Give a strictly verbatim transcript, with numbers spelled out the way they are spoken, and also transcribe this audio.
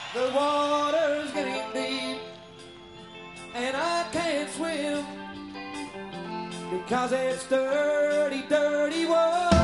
The water's getting deep, and I can't swim because it's dirty, dirty water.